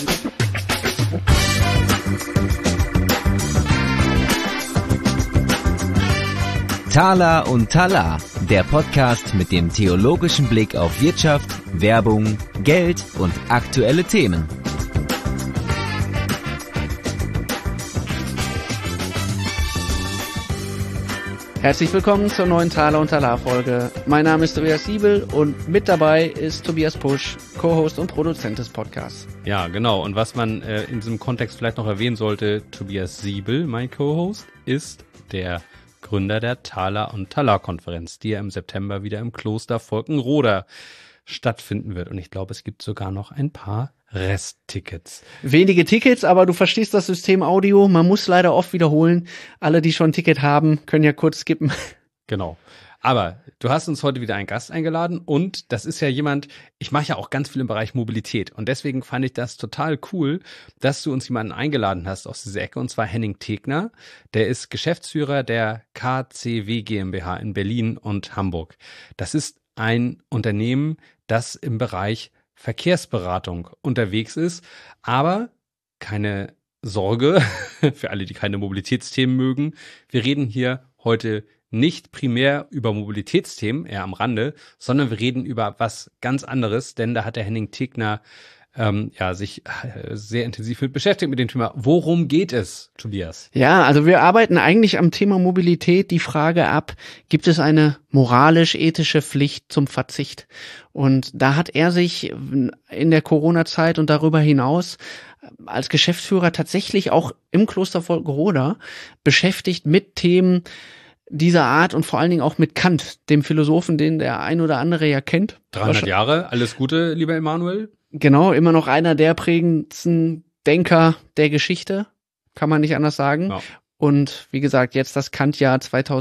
Thaler und Talar, der Podcast mit dem theologischen Blick auf Wirtschaft, Werbung, Geld und aktuelle Themen. Herzlich willkommen zur neuen Thaler und Talar Folge. Mein Name ist Tobias Siebel und mit dabei ist Tobias Pusch, Co-Host und Produzent des Podcasts. Ja, genau. Und was man in diesem Kontext vielleicht noch erwähnen sollte, Tobias Siebel, mein Co-Host, ist der Gründer der Thaler und Talar Konferenz, die ja im September wieder im Kloster Volkenroda stattfinden wird. Und ich glaube, es gibt sogar noch ein paar Resttickets. Wenige Tickets, aber du verstehst das System Audio. Man muss leider oft wiederholen. Alle, die schon ein Ticket haben, können ja kurz skippen. Genau. Aber du hast uns heute wieder einen Gast eingeladen und das ist ja jemand, ich mache ja auch ganz viel im Bereich Mobilität und deswegen fand ich das total cool, dass du uns jemanden eingeladen hast aus dieser Ecke und zwar Henning Tegner. Der ist Geschäftsführer der KCW GmbH in Berlin und Hamburg. Das ist ein Unternehmen, das im Bereich Verkehrsberatung unterwegs ist, aber keine Sorge für alle, die keine Mobilitätsthemen mögen. Wir reden hier heute nicht primär über Mobilitätsthemen, eher am Rande, sondern wir reden über was ganz anderes, denn da hat der Henning Tegner sich sehr intensiv mit beschäftigt mit dem Thema. Worum geht es, Tobias? Ja, also wir arbeiten eigentlich am Thema Mobilität die Frage ab, gibt es eine moralisch-ethische Pflicht zum Verzicht? Und da hat er sich in der Corona-Zeit und darüber hinaus als Geschäftsführer tatsächlich auch im Kloster Volkenroda beschäftigt mit Themen dieser Art und vor allen Dingen auch mit Kant, dem Philosophen, den der ein oder andere ja kennt. 300 Jahre, alles Gute, lieber Emanuel. Genau, immer noch einer der prägendsten Denker der Geschichte, kann man nicht anders sagen. Ja. Und wie gesagt, jetzt das Kant-Jahr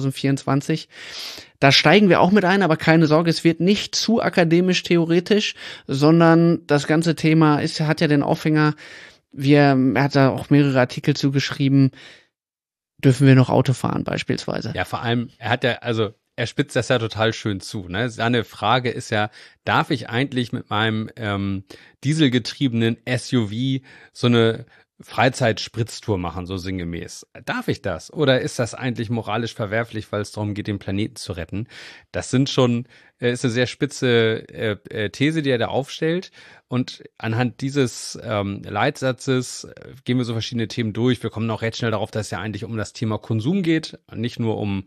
2024. Da steigen wir auch mit ein, aber keine Sorge, es wird nicht zu akademisch-theoretisch, sondern das ganze Thema hat ja den Aufhänger, er hat da auch mehrere Artikel zugeschrieben, dürfen wir noch Auto fahren beispielsweise. Ja, vor allem, er spitzt das ja total schön zu. Ne? Seine Frage ist ja, darf ich eigentlich mit meinem dieselgetriebenen SUV so eine Freizeitspritztour machen, so sinngemäß? Darf ich das? Oder ist das eigentlich moralisch verwerflich, weil es darum geht, den Planeten zu retten? Das ist eine sehr spitze These, die er da aufstellt. Und anhand dieses Leitsatzes gehen wir so verschiedene Themen durch. Wir kommen auch recht schnell darauf, dass es ja eigentlich um das Thema Konsum geht, nicht nur um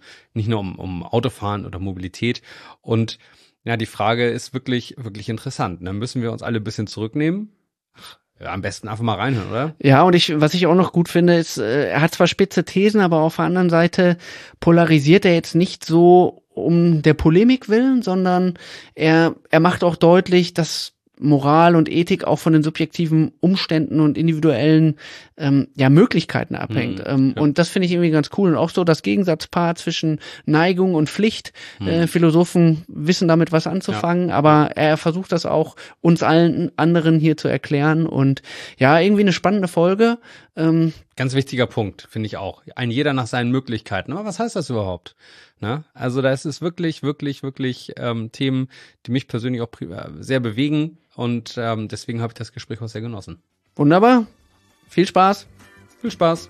Autofahren oder Mobilität. Und ja, die Frage ist wirklich, wirklich interessant. Dann müssen wir uns alle ein bisschen zurücknehmen. Ja, am besten einfach mal reinhören, oder? Ja, und was ich auch noch gut finde, ist, er hat zwar spitze Thesen, aber auf der anderen Seite polarisiert er jetzt nicht so um der Polemik willen, sondern er macht auch deutlich, dass Moral und Ethik auch von den subjektiven Umständen und individuellen Möglichkeiten abhängt. Ja. Und das finde ich irgendwie ganz cool. Und auch so das Gegensatzpaar zwischen Neigung und Pflicht. Philosophen wissen damit was anzufangen, aber er versucht das auch uns allen anderen hier zu erklären. Und ja, irgendwie eine spannende Folge. Ganz wichtiger Punkt, finde ich auch. Ein jeder nach seinen Möglichkeiten. Aber was heißt das überhaupt? Na? Also da ist es wirklich, wirklich, wirklich Themen, die mich persönlich auch sehr bewegen. Und deswegen habe ich das Gespräch auch sehr genossen. Wunderbar. Viel Spaß. Viel Spaß.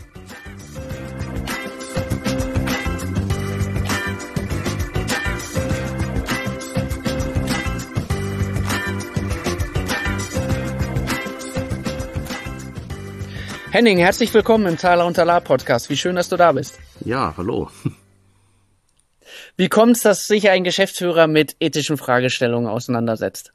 Henning, herzlich willkommen im Thaler und Talar Podcast. Wie schön, dass du da bist. Ja, hallo. Wie kommt's, dass sich ein Geschäftsführer mit ethischen Fragestellungen auseinandersetzt?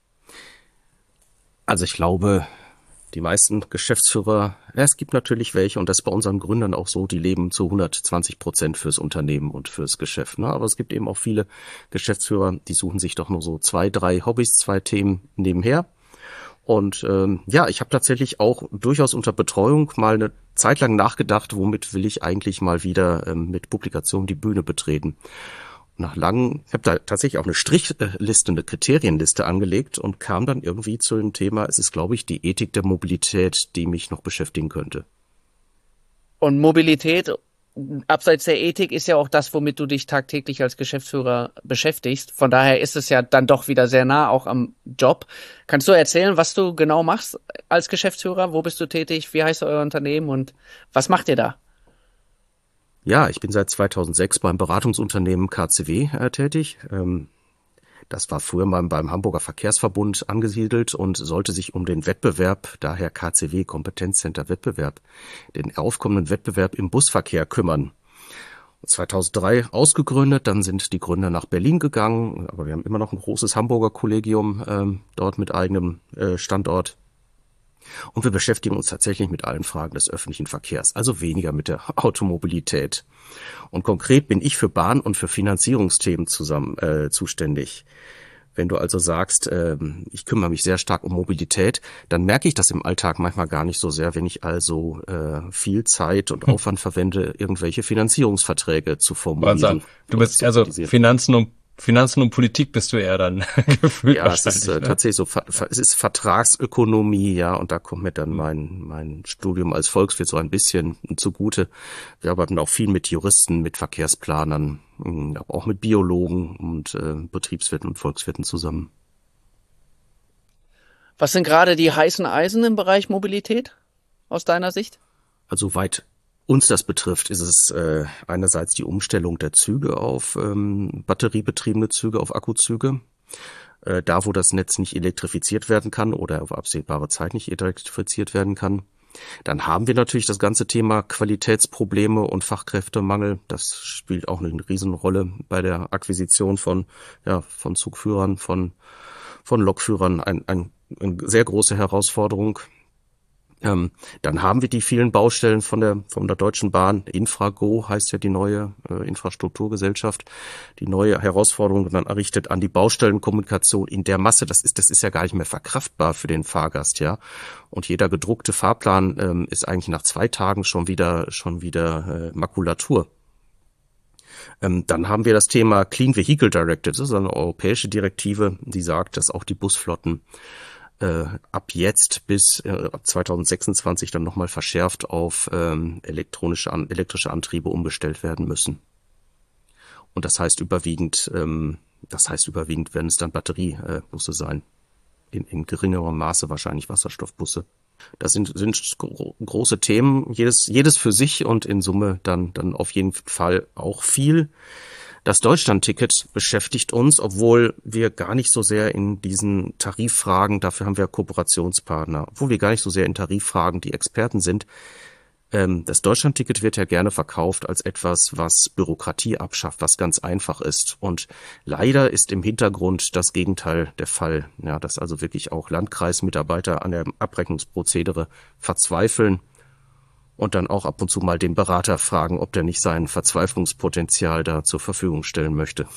Also ich glaube, die meisten Geschäftsführer, es gibt natürlich welche, und das ist bei unseren Gründern auch so, die leben zu 120% fürs Unternehmen und fürs Geschäft. Ne? Aber es gibt eben auch viele Geschäftsführer, die suchen sich doch nur so 2, 3 Hobbys, 2 Themen nebenher. Und ich habe tatsächlich auch durchaus unter Betreuung mal eine Zeit lang nachgedacht, womit will ich eigentlich mal wieder mit Publikationen die Bühne betreten. Ich habe da tatsächlich auch eine Strichliste, eine Kriterienliste angelegt und kam dann irgendwie zu dem Thema, es ist, glaube ich, die Ethik der Mobilität, die mich noch beschäftigen könnte. Und Mobilität abseits der Ethik ist ja auch das, womit du dich tagtäglich als Geschäftsführer beschäftigst. Von daher ist es ja dann doch wieder sehr nah auch am Job. Kannst du erzählen, was du genau machst als Geschäftsführer? Wo bist du tätig? Wie heißt euer Unternehmen und was macht ihr da? Ja, ich bin seit 2006 beim Beratungsunternehmen KCW tätig. Das war früher mal beim Hamburger Verkehrsverbund angesiedelt und sollte sich um den Wettbewerb, daher KCW, Kompetenzcenter Wettbewerb, den aufkommenden Wettbewerb im Busverkehr kümmern. 2003 ausgegründet, dann sind die Gründer nach Berlin gegangen, aber wir haben immer noch ein großes Hamburger Kollegium dort mit eigenem Standort. Und wir beschäftigen uns tatsächlich mit allen Fragen des öffentlichen Verkehrs, also weniger mit der Automobilität. Und konkret bin ich für Bahn- und für Finanzierungsthemen zuständig. Wenn du also sagst, ich kümmere mich sehr stark um Mobilität, dann merke ich das im Alltag manchmal gar nicht so sehr, wenn ich also viel Zeit und Aufwand verwende, irgendwelche Finanzierungsverträge zu formulieren. Du bist also Finanzen und Politik bist du eher dann gefühlt. Ja, es ist tatsächlich so, es ist Vertragsökonomie, ja, und da kommt mir dann mein Studium als Volkswirt so ein bisschen zugute. Wir arbeiten auch viel mit Juristen, mit Verkehrsplanern, aber auch mit Biologen und Betriebswirten und Volkswirten zusammen. Was sind gerade die heißen Eisen im Bereich Mobilität aus deiner Sicht? Also weit uns das betrifft, ist es einerseits die Umstellung der Züge auf batteriebetriebene Züge, auf Akkuzüge. Da, wo das Netz nicht elektrifiziert werden kann oder auf absehbare Zeit nicht elektrifiziert werden kann. Dann haben wir natürlich das ganze Thema Qualitätsprobleme und Fachkräftemangel. Das spielt auch eine Riesenrolle bei der Akquisition von Zugführern, von Lokführern. Eine sehr große Herausforderung. Dann haben wir die vielen Baustellen von der Deutschen Bahn. Infrago heißt ja die neue Infrastrukturgesellschaft. Die neue Herausforderung dann errichtet an die Baustellenkommunikation in der Masse. Das ist ja gar nicht mehr verkraftbar für den Fahrgast, ja. Und jeder gedruckte Fahrplan ist eigentlich nach 2 Tagen schon wieder Makulatur. Dann haben wir das Thema Clean Vehicle Directive. Das ist eine europäische Direktive, die sagt, dass auch die Busflotten ab jetzt bis ab 2026 dann nochmal verschärft auf elektrische Antriebe umgestellt werden müssen. Und das heißt überwiegend werden es dann Batteriebusse sein. In geringerem Maße wahrscheinlich Wasserstoffbusse. Das sind große Themen, jedes für sich und in Summe dann auf jeden Fall auch viel. Das Deutschland-Ticket beschäftigt uns, obwohl wir gar nicht so sehr in diesen Tariffragen, dafür haben wir Kooperationspartner, obwohl wir gar nicht so sehr in Tariffragen die Experten sind. Das Deutschland-Ticket wird ja gerne verkauft als etwas, was Bürokratie abschafft, was ganz einfach ist. Und leider ist im Hintergrund das Gegenteil der Fall. Ja, dass also wirklich auch Landkreismitarbeiter an der Abrechnungsprozedere verzweifeln und dann auch ab und zu mal den Berater fragen, ob der nicht sein Verzweiflungspotenzial da zur Verfügung stellen möchte.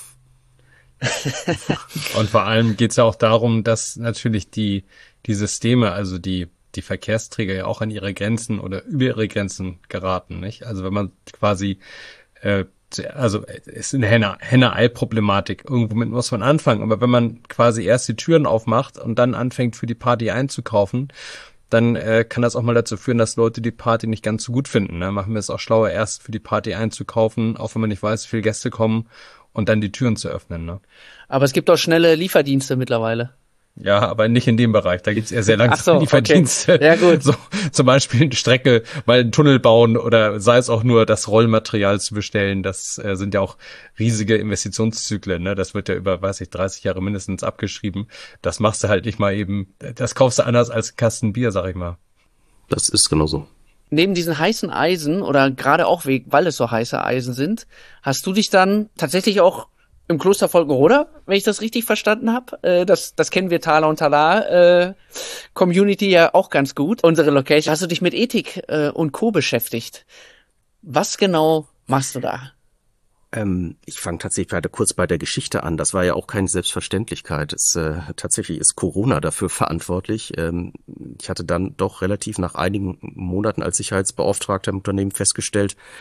Und vor allem geht es ja auch darum, dass natürlich die Systeme, also die Verkehrsträger ja auch an ihre Grenzen oder über ihre Grenzen geraten, nicht? Also wenn man quasi, also ist eine Henne-Ei-Problematik. Irgendwo mit muss man anfangen. Aber wenn man quasi erst die Türen aufmacht und dann anfängt für die Party einzukaufen, dann kann das auch mal dazu führen, dass Leute die Party nicht ganz so gut finden. Ne? Machen wir es auch schlauer, erst für die Party einzukaufen, auch wenn man nicht weiß, wie viele Gäste kommen und dann die Türen zu öffnen. Ne? Aber es gibt auch schnelle Lieferdienste mittlerweile. Ja, aber nicht in dem Bereich. Da gibt's eher sehr langsame Lieferdienste. Okay. Ja, gut. So, zum Beispiel eine Strecke, mal einen Tunnel bauen oder sei es auch nur das Rollmaterial zu bestellen. Das sind ja auch riesige Investitionszyklen. Ne? Das wird ja über, 30 Jahre mindestens abgeschrieben. Das machst du halt nicht mal eben. Das kaufst du anders als Kasten Bier, sag ich mal. Das ist genau so. Neben diesen heißen Eisen oder gerade auch weil es so heiße Eisen sind, hast du dich dann tatsächlich auch im Kloster Volkenroda, wenn ich das richtig verstanden habe. Das kennen wir Thaler und Talar Community ja auch ganz gut. Unsere Location. Hast du dich mit Ethik und Co. beschäftigt? Was genau machst du da? Ich fange tatsächlich gerade kurz bei der Geschichte an. Das war ja auch keine Selbstverständlichkeit. Tatsächlich ist Corona dafür verantwortlich. Ich hatte dann doch relativ nach einigen Monaten als Sicherheitsbeauftragter im Unternehmen festgestellt,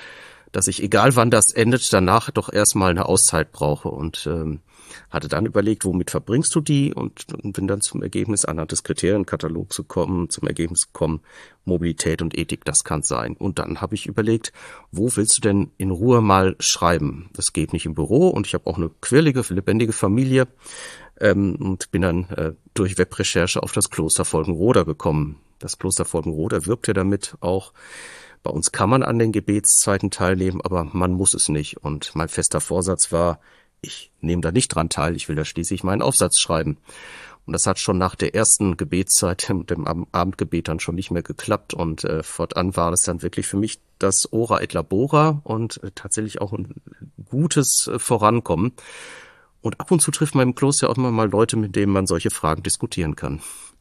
dass ich, egal wann das endet, danach doch erstmal eine Auszeit brauche und hatte dann überlegt, womit verbringst du die, und bin dann zum Ergebnis, anhand des Kriterienkatalogs zum Ergebnis gekommen, Mobilität und Ethik, das kann sein. Und dann habe ich überlegt, wo willst du denn in Ruhe mal schreiben? Das geht nicht im Büro, und ich habe auch eine quirlige, lebendige Familie, und bin dann durch Webrecherche auf das Kloster Folgenroda gekommen. Das Kloster Folgenroda wirbt ja damit auch, bei uns kann man an den Gebetszeiten teilnehmen, aber man muss es nicht. Und mein fester Vorsatz war, ich nehme da nicht dran teil, ich will da schließlich meinen Aufsatz schreiben. Und das hat schon nach der ersten Gebetszeit, dem Abendgebet, dann schon nicht mehr geklappt. Und fortan war das dann wirklich für mich das Ora et Labora und tatsächlich auch ein gutes Vorankommen. Und ab und zu trifft man im Kloster auch immer mal Leute, mit denen man solche Fragen diskutieren kann.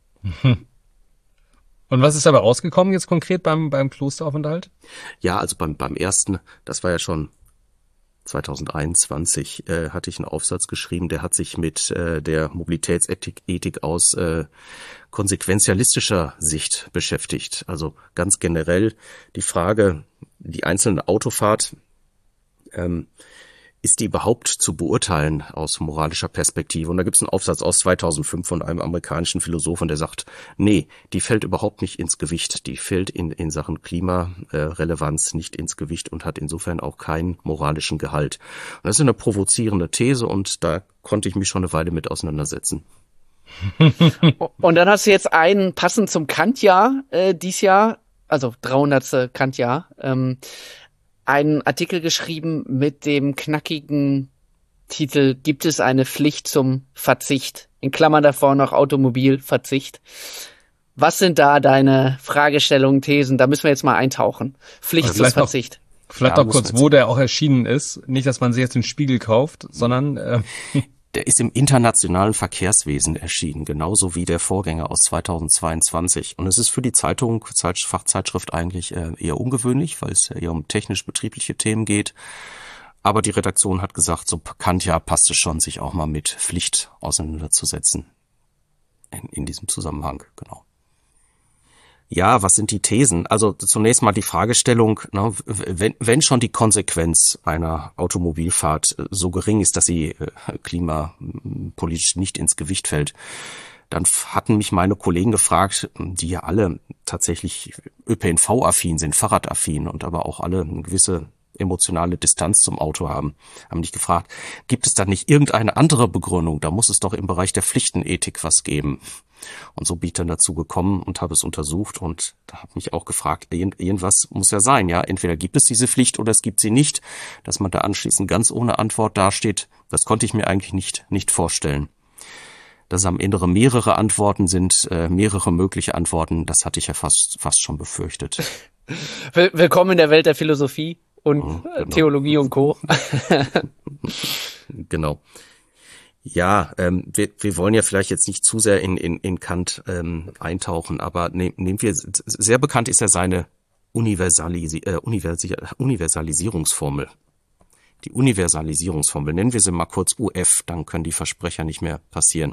Und was ist dabei rausgekommen jetzt konkret beim Klosteraufenthalt? Ja, also beim ersten, das war ja schon 2021, hatte ich einen Aufsatz geschrieben, der hat sich mit der Mobilitätsethik aus konsequenzialistischer Sicht beschäftigt. Also ganz generell die Frage, die einzelne Autofahrt, ist die überhaupt zu beurteilen aus moralischer Perspektive? Und da gibt es einen Aufsatz aus 2005 von einem amerikanischen Philosophen, der sagt, nee, die fällt überhaupt nicht ins Gewicht. Die fällt in Sachen Klimarelevanz nicht ins Gewicht und hat insofern auch keinen moralischen Gehalt. Und das ist eine provozierende These, und da konnte ich mich schon eine Weile mit auseinandersetzen. Und dann hast du jetzt einen, passend zum Kant-Jahr dies Jahr, also 300. Kant-Jahr, einen Artikel geschrieben mit dem knackigen Titel "Gibt es eine Pflicht zum Verzicht?" In Klammern davor noch Automobilverzicht. Was sind da deine Fragestellungen, Thesen? Da müssen wir jetzt mal eintauchen. Pflicht zum Verzicht. Vielleicht noch kurz, wo der auch erschienen ist. Nicht, dass man sich jetzt den Spiegel kauft, sondern der ist im internationalen Verkehrswesen erschienen, genauso wie der Vorgänger aus 2022. Und es ist für die Fachzeitschrift eigentlich eher ungewöhnlich, weil es ja eher um technisch-betriebliche Themen geht. Aber die Redaktion hat gesagt, so Kant-Jahr passt es schon, sich auch mal mit Pflicht auseinanderzusetzen. In diesem Zusammenhang, genau. Ja, was sind die Thesen? Also zunächst mal die Fragestellung, ne, wenn schon die Konsequenz einer Automobilfahrt so gering ist, dass sie klimapolitisch nicht ins Gewicht fällt, dann hatten mich meine Kollegen gefragt, die ja alle tatsächlich ÖPNV-affin sind, Fahrradaffin und aber auch alle eine gewisse emotionale Distanz zum Auto haben mich gefragt, gibt es da nicht irgendeine andere Begründung? Da muss es doch im Bereich der Pflichtenethik was geben. Und so bin ich dann dazu gekommen und habe es untersucht und da habe mich auch gefragt, irgendwas muss ja sein, ja. Entweder gibt es diese Pflicht oder es gibt sie nicht. Dass man da anschließend ganz ohne Antwort dasteht, das konnte ich mir eigentlich nicht vorstellen. Dass am Ende mehrere Antworten sind, mehrere mögliche Antworten, das hatte ich ja fast schon befürchtet. Willkommen in der Welt der Philosophie und genau. Theologie und Co. Genau. Ja, wir wollen ja vielleicht jetzt nicht zu sehr in Kant eintauchen, aber nehmen wir, sehr bekannt ist ja seine Universalisierungsformel. Die Universalisierungsformel, nennen wir sie mal kurz UF, dann können die Versprecher nicht mehr passieren.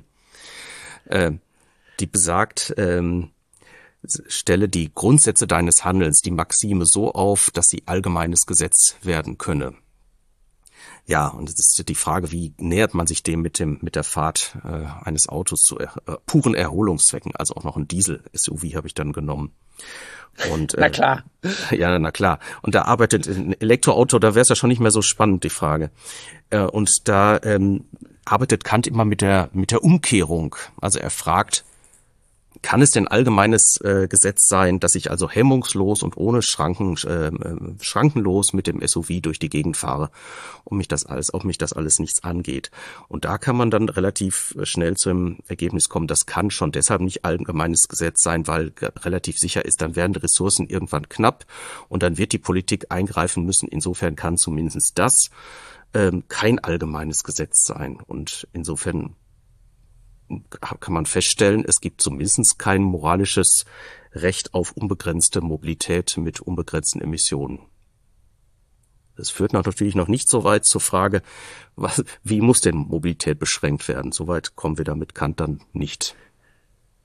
Die besagt, stelle die Grundsätze deines Handelns, die Maxime so auf, dass sie allgemeines Gesetz werden könne. Ja, und es ist die Frage, wie nähert man sich dem mit der Fahrt eines Autos zu puren Erholungszwecken, also auch noch ein Diesel-SUV habe ich dann genommen. Und na klar. Ja, na klar. Und da arbeitet ein Elektroauto, da wäre es ja schon nicht mehr so spannend, die Frage. Und da arbeitet Kant immer mit der Umkehrung. Also er fragt, kann es denn allgemeines Gesetz sein, dass ich also hemmungslos und ohne schrankenlos mit dem SUV durch die Gegend fahre und mich das alles nichts angeht? Und da kann man dann relativ schnell zum Ergebnis kommen, das kann schon deshalb nicht allgemeines Gesetz sein, weil relativ sicher ist, dann werden die Ressourcen irgendwann knapp und dann wird die Politik eingreifen müssen. Insofern kann zumindest das kein allgemeines Gesetz sein. Und insofern kann man feststellen, es gibt zumindest kein moralisches Recht auf unbegrenzte Mobilität mit unbegrenzten Emissionen. Das führt natürlich noch nicht so weit zur Frage, wie muss denn Mobilität beschränkt werden? Soweit kommen wir da mit Kant dann nicht.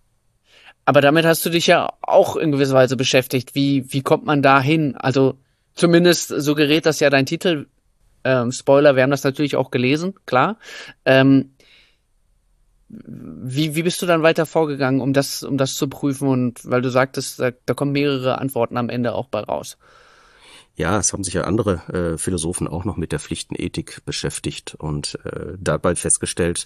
Aber damit hast du dich ja auch in gewisser Weise beschäftigt. Wie kommt man da hin? Also Zumindest suggeriert das ja dein Titel. Spoiler, wir haben das natürlich auch gelesen, klar. Wie bist du dann weiter vorgegangen, um das zu prüfen? Und weil du sagtest, da kommen mehrere Antworten am Ende auch bei raus. Ja, es haben sich ja andere Philosophen auch noch mit der Pflichtenethik beschäftigt und dabei festgestellt,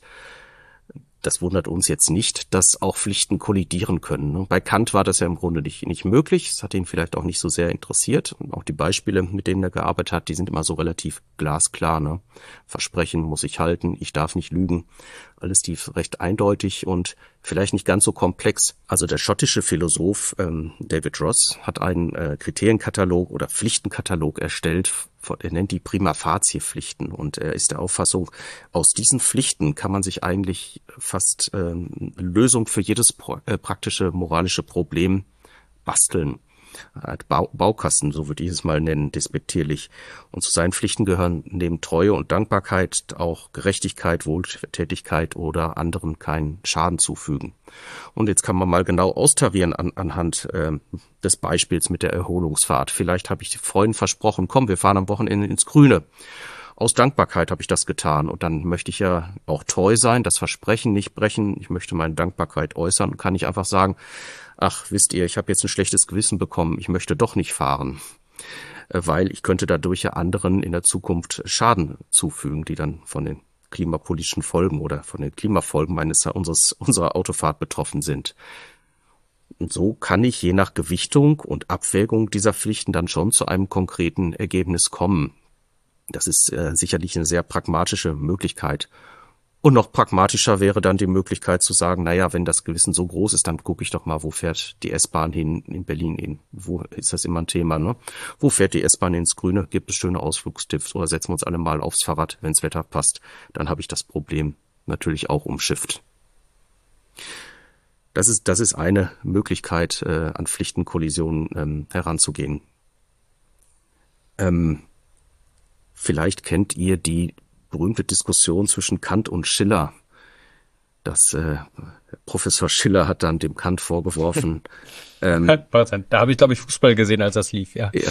das wundert uns jetzt nicht, dass auch Pflichten kollidieren können. Bei Kant war das ja im Grunde nicht möglich. Es hat ihn vielleicht auch nicht so sehr interessiert. Und auch die Beispiele, mit denen er gearbeitet hat, die sind immer so relativ glasklar. Ne? Versprechen muss ich halten, ich darf nicht lügen. Alles die recht eindeutig und vielleicht nicht ganz so komplex. Also der schottische Philosoph David Ross hat einen Kriterienkatalog oder Pflichtenkatalog erstellt. Er nennt die Prima Facie Pflichten und er ist der Auffassung, aus diesen Pflichten kann man sich eigentlich fast Lösung für jedes praktische moralische Problem basteln. Baukasten, so würde ich es mal nennen, despektierlich. Und zu seinen Pflichten gehören neben Treue und Dankbarkeit auch Gerechtigkeit, Wohltätigkeit oder anderen keinen Schaden zufügen. Und jetzt kann man mal genau austarieren anhand des Beispiels mit der Erholungsfahrt. Vielleicht habe ich Freunden versprochen, komm, wir fahren am Wochenende ins Grüne. Aus Dankbarkeit habe ich das getan und dann möchte ich ja auch treu sein, das Versprechen nicht brechen. Ich möchte meine Dankbarkeit äußern und kann nicht einfach sagen, ach, wisst ihr, ich habe jetzt ein schlechtes Gewissen bekommen, ich möchte doch nicht fahren, weil ich könnte dadurch ja anderen in der Zukunft Schaden zufügen, die dann von den klimapolitischen Folgen oder von den Klimafolgen unserer Autofahrt betroffen sind. Und so kann ich je nach Gewichtung und Abwägung dieser Pflichten dann schon zu einem konkreten Ergebnis kommen. Das ist sicherlich eine sehr pragmatische Möglichkeit. Und noch pragmatischer wäre dann die Möglichkeit zu sagen, naja, wenn das Gewissen so groß ist, dann gucke ich doch mal, wo fährt die S-Bahn hin in Berlin hin? Wo ist das immer ein Thema, ne? Wo fährt die S-Bahn ins Grüne? Gibt es schöne Ausflugstipps oder setzen wir uns alle mal aufs Fahrrad, wenns Wetter passt? Dann habe ich das Problem natürlich auch umschifft. Das ist eine Möglichkeit, an Pflichtenkollisionen heranzugehen. Vielleicht kennt ihr die berühmte Diskussion zwischen Kant und Schiller. Professor Schiller hat dann dem Kant vorgeworfen. Da habe ich, glaube ich, Fußball gesehen, als das lief, ja.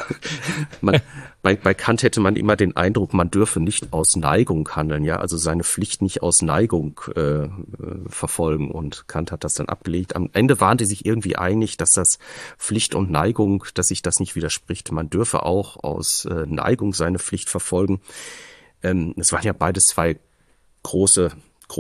Bei Kant hätte man immer den Eindruck, man dürfe nicht aus Neigung handeln, ja, also seine Pflicht nicht aus Neigung verfolgen. Und Kant hat das dann abgelegt. Am Ende waren die sich irgendwie einig, dass das Pflicht und Neigung, dass sich das nicht widerspricht. Man dürfe auch aus Neigung seine Pflicht verfolgen. Es waren ja beides zwei große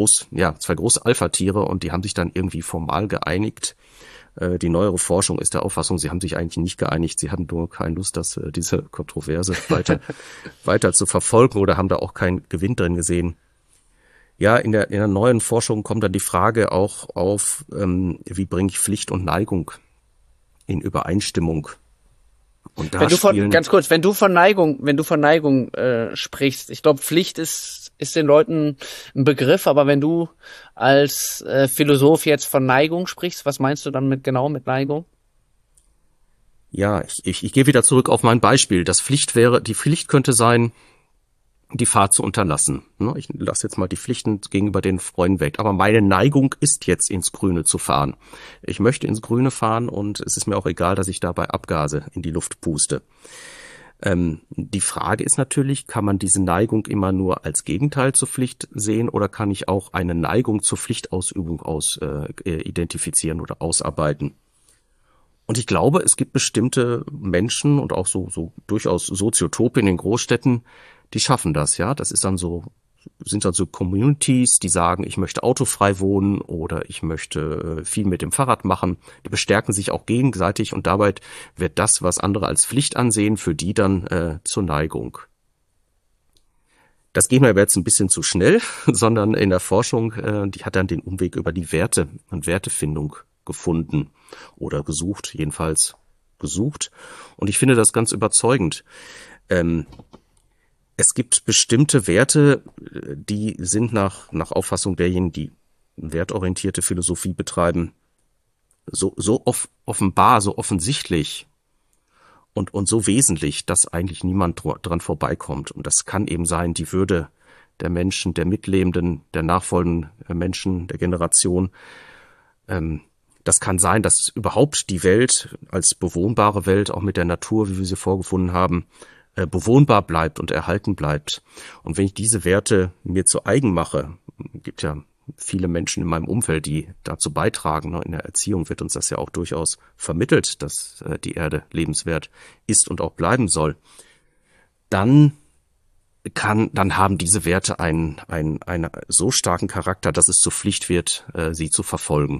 Alpha-Tiere und die haben sich dann irgendwie formal geeinigt. Die neuere Forschung ist der Auffassung, sie haben sich eigentlich nicht geeinigt, sie hatten nur keine Lust, diese Kontroverse weiter zu verfolgen oder haben da auch keinen Gewinn drin gesehen. Ja, in der neuen Forschung kommt dann die Frage auch auf, wie bringe ich Pflicht und Neigung in Übereinstimmung? Und da wenn du von Neigung sprichst, ich glaube, Pflicht ist den Leuten ein Begriff, aber wenn du als Philosoph jetzt von Neigung sprichst, was meinst du dann mit Neigung? Ja, ich gehe wieder zurück auf mein Beispiel. Die Pflicht könnte sein, die Fahrt zu unterlassen. Ich lasse jetzt mal die Pflichten gegenüber den Freunden weg. Aber meine Neigung ist jetzt ins Grüne zu fahren. Ich möchte ins Grüne fahren und es ist mir auch egal, dass ich dabei Abgase in die Luft puste. Die Frage ist natürlich, kann man diese Neigung immer nur als Gegenteil zur Pflicht sehen oder kann ich auch eine Neigung zur Pflichtausübung identifizieren oder ausarbeiten? Und ich glaube, es gibt bestimmte Menschen und auch so durchaus Soziotopen in den Großstädten, die schaffen das, ja. Das sind dann so Communities, die sagen, ich möchte autofrei wohnen oder ich möchte viel mit dem Fahrrad machen. Die bestärken sich auch gegenseitig und dabei wird das, was andere als Pflicht ansehen, für die dann zur Neigung. Das geht mir aber jetzt ein bisschen zu schnell, sondern in der Forschung, die hat dann den Umweg über die Werte und Wertefindung gefunden oder gesucht, jedenfalls gesucht. Und ich finde das ganz überzeugend. Es gibt bestimmte Werte, die sind nach Auffassung derjenigen, die wertorientierte Philosophie betreiben, so offenbar, so offensichtlich und so wesentlich, dass eigentlich niemand dran vorbeikommt. Und das kann eben sein, die Würde der Menschen, der Mitlebenden, der nachfolgenden Menschen, der Generation, Das kann sein, dass überhaupt die Welt als bewohnbare Welt, auch mit der Natur, wie wir sie vorgefunden haben, bewohnbar bleibt und erhalten bleibt. Und wenn ich diese Werte mir zu eigen mache, gibt ja viele Menschen in meinem Umfeld, die dazu beitragen. In der Erziehung wird uns das ja auch durchaus vermittelt, dass die Erde lebenswert ist und auch bleiben soll. Dann haben diese Werte einen so starken Charakter, dass es zur Pflicht wird, sie zu verfolgen.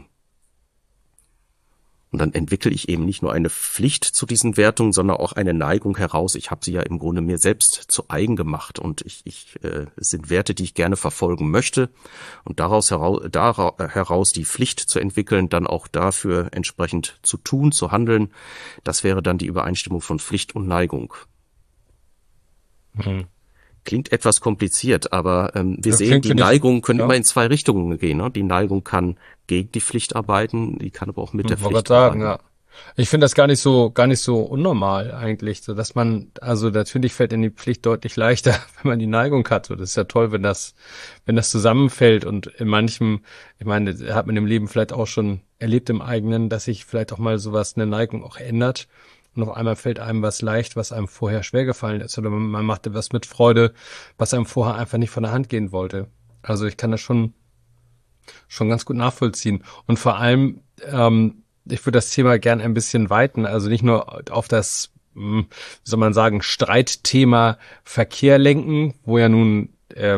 Und dann entwickle ich eben nicht nur eine Pflicht zu diesen Wertungen, sondern auch eine Neigung heraus. Ich habe sie ja im Grunde mir selbst zu eigen gemacht und es sind Werte, die ich gerne verfolgen möchte. Und daraus heraus die Pflicht zu entwickeln, dann auch dafür entsprechend zu tun, zu handeln, das wäre dann die Übereinstimmung von Pflicht und Neigung. Mhm. Klingt etwas kompliziert, aber wir sehen, die Neigung können immer in zwei Richtungen gehen. Ne? Die Neigung kann gegen die Pflicht arbeiten, die kann aber auch mit der Pflicht arbeiten. Ja. Ich finde das gar nicht so unnormal eigentlich, so dass man, also natürlich fällt in die Pflicht deutlich leichter, wenn man die Neigung hat. So, das ist ja toll, wenn das zusammenfällt und in manchem, ich meine, hat man im Leben vielleicht auch schon erlebt im eigenen, dass sich vielleicht auch mal sowas, eine Neigung auch ändert. Und auf einmal fällt einem was leicht, was einem vorher schwer gefallen ist. Oder man macht etwas mit Freude, was einem vorher einfach nicht von der Hand gehen wollte. Also ich kann das schon ganz gut nachvollziehen. Und vor allem, ich würde das Thema gern ein bisschen weiten. Also nicht nur auf das, wie soll man sagen, Streitthema Verkehr lenken, wo ja nun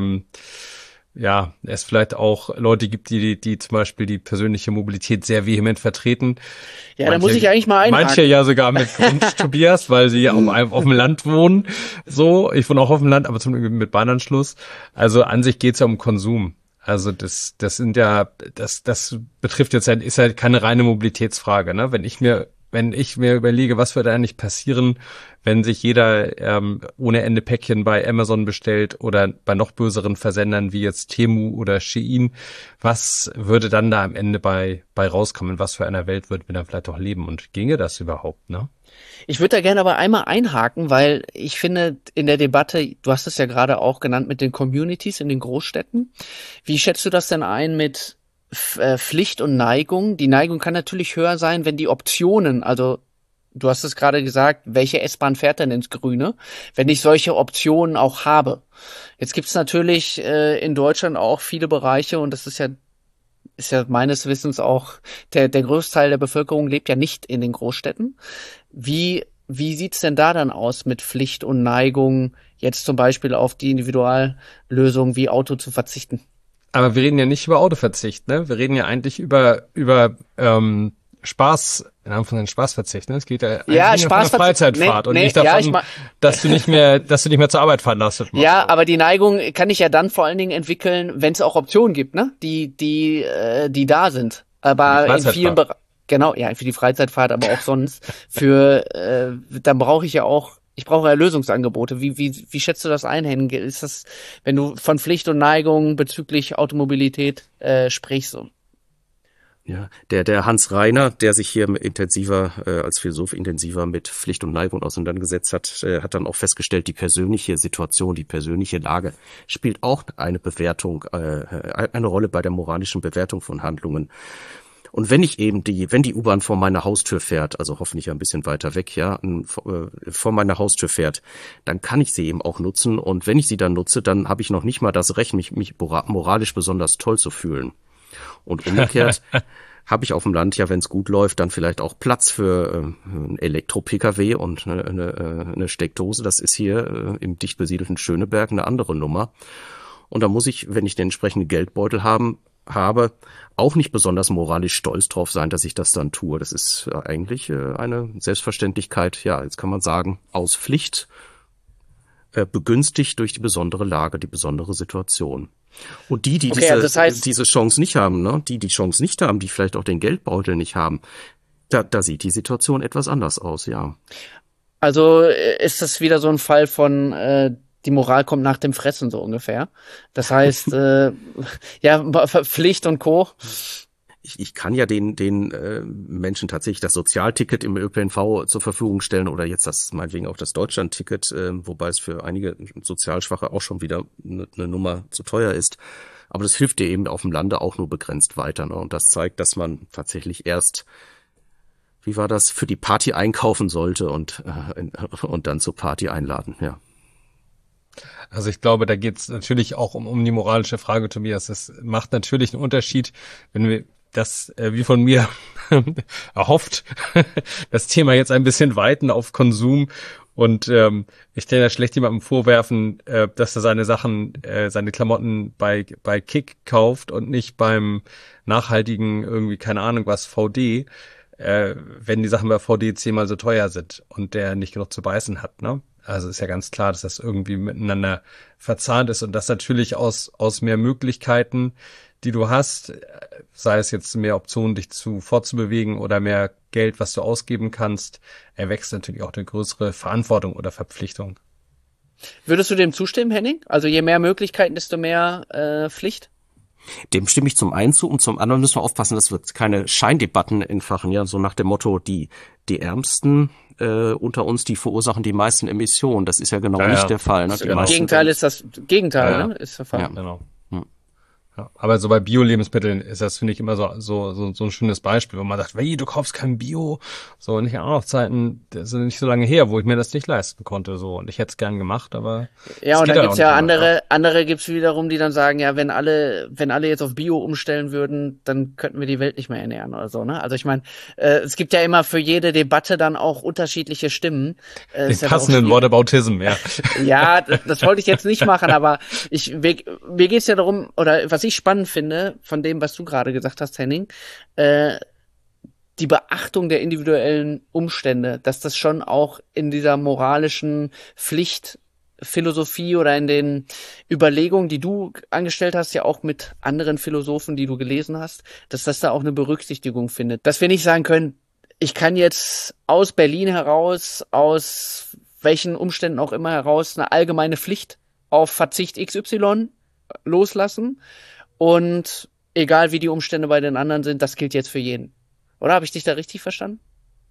es vielleicht auch Leute gibt, die zum Beispiel die persönliche Mobilität sehr vehement vertreten. Ja, da muss ich eigentlich mal einhaken. Manche ja sogar mit Grund, Tobias, weil sie auf dem Land wohnen. So, ich wohne auch auf dem Land, aber zum Beispiel mit Bahnanschluss. Also an sich geht's ja um Konsum. Also das betrifft jetzt ist halt keine reine Mobilitätsfrage, ne? Wenn ich mir überlege, was würde eigentlich passieren, wenn sich jeder ohne Ende Päckchen bei Amazon bestellt oder bei noch böseren Versendern wie jetzt Temu oder Shein, was würde dann da am Ende bei rauskommen? Was für einer Welt würden wir dann vielleicht auch leben? Und ginge das überhaupt, ne? Ich würde da gerne aber einmal einhaken, weil ich finde, in der Debatte, du hast es ja gerade auch genannt mit den Communities in den Großstädten. Wie schätzt du das denn ein mit Pflicht und Neigung? Die Neigung kann natürlich höher sein, wenn die Optionen, also du hast es gerade gesagt, welche S-Bahn fährt denn ins Grüne, wenn ich solche Optionen auch habe. Jetzt gibt es natürlich in Deutschland auch viele Bereiche und das ist ja meines Wissens auch, der Großteil der Bevölkerung lebt ja nicht in den Großstädten. Wie sieht's denn da dann aus mit Pflicht und Neigung, jetzt zum Beispiel auf die Individuallösung wie Auto zu verzichten? Aber wir reden ja nicht über Autoverzicht, ne? Wir reden ja eigentlich über Spaß, in Anführungszeichen Spaßverzicht, ne? Es geht ja eigentlich um eine Freizeitfahrt und nicht davon, dass du nicht mehr zur Arbeit fahren darfst. Ja, aber die Neigung kann ich ja dann vor allen Dingen entwickeln, wenn es auch Optionen gibt, ne? Die da sind. Aber in vielen Bereichen, genau, ja, für die Freizeitfahrt, aber auch sonst dann brauche ich brauche Lösungsangebote. Wie schätzt du das ein, Henning? Ist das, wenn du von Pflicht und Neigung bezüglich Automobilität sprichst? So? Ja, der Hans Reiner, der sich hier als Philosoph intensiver mit Pflicht und Neigung auseinandergesetzt hat, hat dann auch festgestellt, die persönliche Situation, die persönliche Lage spielt auch eine Rolle bei der moralischen Bewertung von Handlungen. Und wenn die U-Bahn vor meiner Haustür fährt, also hoffentlich ein bisschen weiter weg, vor meiner Haustür fährt, dann kann ich sie eben auch nutzen. Und wenn ich sie dann nutze, dann habe ich noch nicht mal das Recht, mich moralisch besonders toll zu fühlen. Und umgekehrt habe ich auf dem Land ja, wenn es gut läuft, dann vielleicht auch Platz für einen Elektro-Pkw und eine Steckdose. Das ist hier im dicht besiedelten Schöneberg eine andere Nummer. Und da muss ich, wenn ich den entsprechenden Geldbeutel habe, auch nicht besonders moralisch stolz drauf sein, dass ich das dann tue. Das ist eigentlich eine Selbstverständlichkeit, ja, jetzt kann man sagen, aus Pflicht, begünstigt durch die besondere Lage, die besondere Situation. Und diese Chance nicht haben, ne, die Chance nicht haben, die vielleicht auch den Geldbeutel nicht haben, da sieht die Situation etwas anders aus, ja. Also ist das wieder so ein Fall von die Moral kommt nach dem Fressen, so ungefähr. Das heißt, Pflicht und Co. Ich kann ja den Menschen tatsächlich das Sozialticket im ÖPNV zur Verfügung stellen oder jetzt meinetwegen auch das Deutschlandticket, wobei es für einige Sozialschwache auch schon wieder eine Nummer zu teuer ist. Aber das hilft dir eben auf dem Lande auch nur begrenzt weiter. Ne? Und das zeigt, dass man tatsächlich erst, wie war das, für die Party einkaufen sollte und dann zur Party einladen, ja. Also ich glaube, da geht es natürlich auch um die moralische Frage, Tobias. Es macht natürlich einen Unterschied, wenn wir das, wie von mir erhofft, das Thema jetzt ein bisschen weiten auf Konsum. Und ich kann ja schlecht jemandem vorwerfen, dass er seine Sachen, seine Klamotten bei Kick kauft und nicht beim nachhaltigen irgendwie, keine Ahnung was, VD, wenn die Sachen bei VD 10-mal so teuer sind und der nicht genug zu beißen hat, ne? Also ist ja ganz klar, dass das irgendwie miteinander verzahnt ist und das natürlich aus mehr Möglichkeiten, die du hast, sei es jetzt mehr Optionen, dich fortzubewegen oder mehr Geld, was du ausgeben kannst, erwächst natürlich auch eine größere Verantwortung oder Verpflichtung. Würdest du dem zustimmen, Henning? Also je mehr Möglichkeiten, desto mehr Pflicht? Dem stimme ich zum einen zu und zum anderen müssen wir aufpassen, dass wir keine Scheindebatten entfachen, ja, so nach dem Motto, die Ärmsten unter uns, die verursachen die meisten Emissionen. Das ist ja genau nicht der Fall. Ne? Im Gegenteil ist das Gegenteil, ne? Ist der Fall. Ja, genau. Ja, aber so bei Bio-Lebensmitteln ist das, finde ich, immer so ein schönes Beispiel, wo man sagt, hey, du kaufst kein Bio. So, und ich habe auch noch Zeiten, das sind nicht so lange her, wo ich mir das nicht leisten konnte. So, und ich hätte es gern gemacht, aber. Ja, und da gibt's ja andere gibt's wiederum, die dann sagen, ja, wenn alle jetzt auf Bio umstellen würden, dann könnten wir die Welt nicht mehr ernähren oder so, ne? Also ich meine, es gibt ja immer für jede Debatte dann auch unterschiedliche Stimmen. Den passenden Whataboutism, ja. Ja, das wollte ich jetzt nicht machen, aber mir geht's ja darum, oder was ich spannend finde, von dem, was du gerade gesagt hast, Henning, die Beachtung der individuellen Umstände, dass das schon auch in dieser moralischen Pflichtphilosophie oder in den Überlegungen, die du angestellt hast, ja auch mit anderen Philosophen, die du gelesen hast, dass das da auch eine Berücksichtigung findet. Dass wir nicht sagen können, ich kann jetzt aus Berlin heraus, aus welchen Umständen auch immer heraus, eine allgemeine Pflicht auf Verzicht XY loslassen. Und egal wie die Umstände bei den anderen sind, das gilt jetzt für jeden. Oder habe ich dich da richtig verstanden?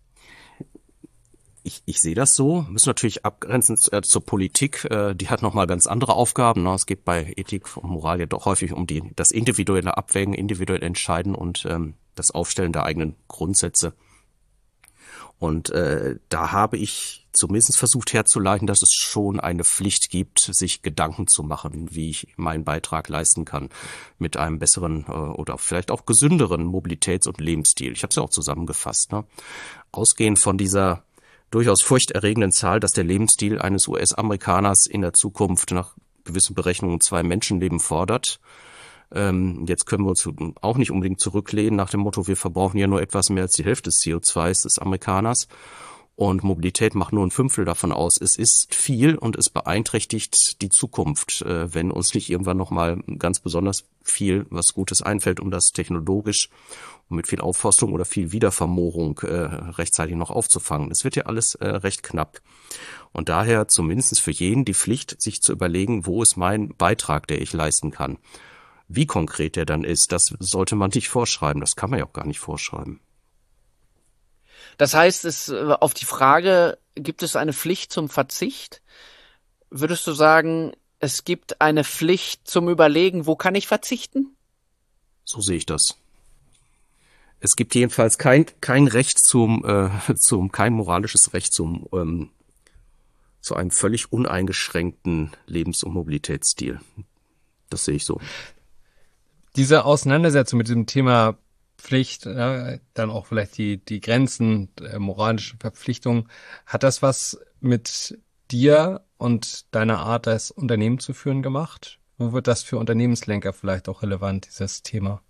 Ich sehe das so. Wir müssen natürlich abgrenzend zur Politik. Die hat nochmal ganz andere Aufgaben. Ne? Es geht bei Ethik und Moral ja doch häufig um das individuelle Abwägen, individuell Entscheiden und das Aufstellen der eigenen Grundsätze. Und da habe ich zumindest versucht herzuleiten, dass es schon eine Pflicht gibt, sich Gedanken zu machen, wie ich meinen Beitrag leisten kann mit einem besseren oder vielleicht auch gesünderen Mobilitäts- und Lebensstil. Ich habe es ja auch zusammengefasst. Ne? Ausgehend von dieser durchaus furchterregenden Zahl, dass der Lebensstil eines US-Amerikaners in der Zukunft nach gewissen Berechnungen 2 Menschenleben fordert. Jetzt können wir uns auch nicht unbedingt zurücklehnen nach dem Motto, wir verbrauchen ja nur etwas mehr als die Hälfte des CO2 des Amerikaners und Mobilität macht nur 1/5 davon aus. Es ist viel und es beeinträchtigt die Zukunft, wenn uns nicht irgendwann nochmal ganz besonders viel was Gutes einfällt, um das technologisch und mit viel Aufforstung oder viel Wiedervermoorung rechtzeitig noch aufzufangen. Es wird ja alles recht knapp. Und daher zumindest für jeden die Pflicht, sich zu überlegen, wo ist mein Beitrag, der ich leisten kann. Wie konkret der dann ist, das sollte man nicht vorschreiben. Das kann man ja auch gar nicht vorschreiben. Das heißt, auf die Frage, gibt es eine Pflicht zum Verzicht? Würdest du sagen, es gibt eine Pflicht zum Überlegen, wo kann ich verzichten? So sehe ich das. Es gibt jedenfalls kein Recht kein moralisches Recht zu einem völlig uneingeschränkten Lebens- und Mobilitätsstil. Das sehe ich so. Diese Auseinandersetzung mit diesem Thema Pflicht, dann auch vielleicht die Grenzen, moralische Verpflichtungen, hat das was mit dir und deiner Art, das Unternehmen zu führen gemacht? Wo wird das für Unternehmenslenker vielleicht auch relevant, dieses Thema?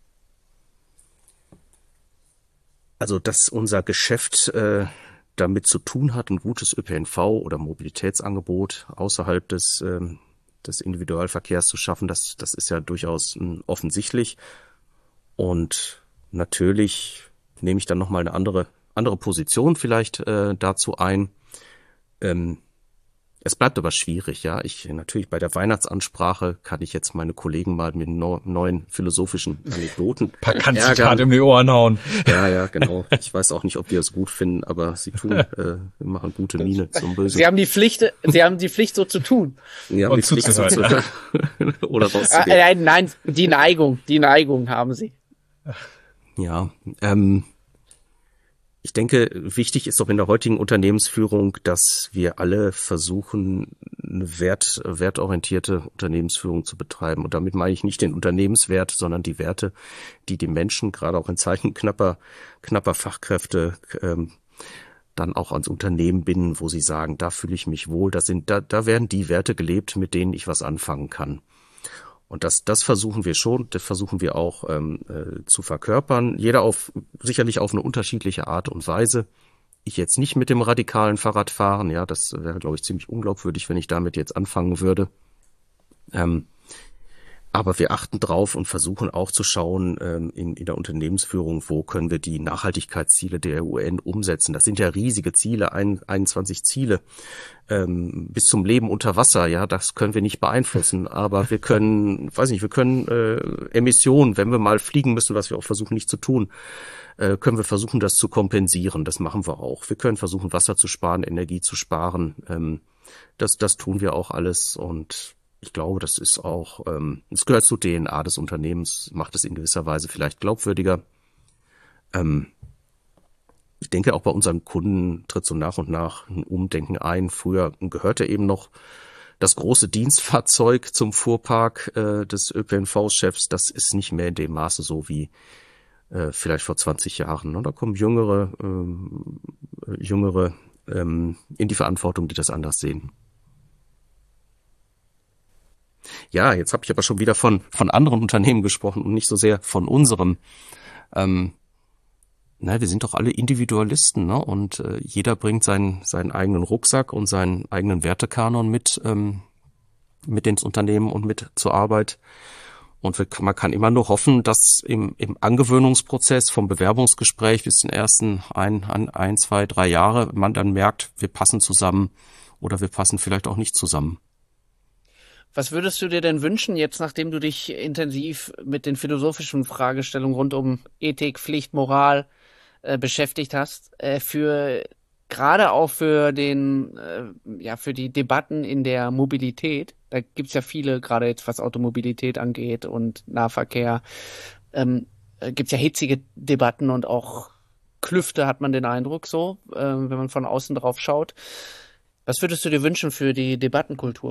Also, dass unser Geschäft damit zu tun hat, ein gutes ÖPNV oder Mobilitätsangebot außerhalb des Individualverkehrs zu schaffen, das ist ja durchaus offensichtlich. Und natürlich nehme ich dann nochmal eine andere Position vielleicht dazu ein. Es bleibt aber schwierig, ja. Natürlich bei der Weihnachtsansprache kann ich jetzt meine Kollegen mal mit neuen philosophischen Anekdoten Ein paar Kanzzitate um die Ohren hauen. Ja, genau. Ich weiß auch nicht, ob die das gut finden, aber sie machen gute Miene zum Bösen. Sie haben die Pflicht, so zu tun. Ja, und zuzuhören. Oder rauszugehen. Nein, die Neigung haben sie. Ja, ich denke, wichtig ist doch in der heutigen Unternehmensführung, dass wir alle versuchen, eine wertorientierte Unternehmensführung zu betreiben. Und damit meine ich nicht den Unternehmenswert, sondern die Werte, die Menschen, gerade auch in Zeiten knapper Fachkräfte, dann auch ans Unternehmen binden, wo sie sagen, da fühle ich mich wohl, da werden die Werte gelebt, mit denen ich was anfangen kann. Und das versuchen wir schon, das versuchen wir auch zu verkörpern. Jeder sicherlich auf eine unterschiedliche Art und Weise. Ich jetzt nicht mit dem radikalen Fahrradfahren, ja, das wäre, glaube ich, ziemlich unglaubwürdig, wenn ich damit jetzt anfangen würde. Aber wir achten drauf und versuchen auch zu schauen in der Unternehmensführung, wo können wir die Nachhaltigkeitsziele der UN umsetzen. Das sind ja riesige Ziele, 21 Ziele bis zum Leben unter Wasser. Ja, das können wir nicht beeinflussen. Aber wir können, Emissionen, wenn wir mal fliegen müssen, was wir auch versuchen nicht zu tun, können wir versuchen, das zu kompensieren. Das machen wir auch. Wir können versuchen, Wasser zu sparen, Energie zu sparen. Das tun wir auch alles und ich glaube, das ist auch, es gehört zur DNA des Unternehmens, macht es in gewisser Weise vielleicht glaubwürdiger. Ich denke, auch bei unseren Kunden tritt so nach und nach ein Umdenken ein. Früher gehörte eben noch das große Dienstfahrzeug zum Fuhrpark des ÖPNV-Chefs. Das ist nicht mehr in dem Maße so wie vielleicht vor 20 Jahren. Und da kommen Jüngere in die Verantwortung, die das anders sehen. Ja, jetzt habe ich aber schon wieder von anderen Unternehmen gesprochen und nicht so sehr von unserem. Wir sind doch alle Individualisten, ne? Und jeder bringt seinen eigenen Rucksack und seinen eigenen Wertekanon mit ins Unternehmen und mit zur Arbeit. Und man kann immer nur hoffen, dass im Angewöhnungsprozess vom Bewerbungsgespräch bis den ersten 1, 2, 3 Jahre man dann merkt, wir passen zusammen oder wir passen vielleicht auch nicht zusammen. Was würdest du dir denn wünschen, jetzt nachdem du dich intensiv mit den philosophischen Fragestellungen rund um Ethik, Pflicht, Moral beschäftigt hast, gerade auch für die Debatten in der Mobilität? Da gibt's ja viele, gerade jetzt was Automobilität angeht und Nahverkehr, gibt's ja hitzige Debatten und auch Klüfte, hat man den Eindruck so, wenn man von außen drauf schaut. Was würdest du dir wünschen für die Debattenkultur?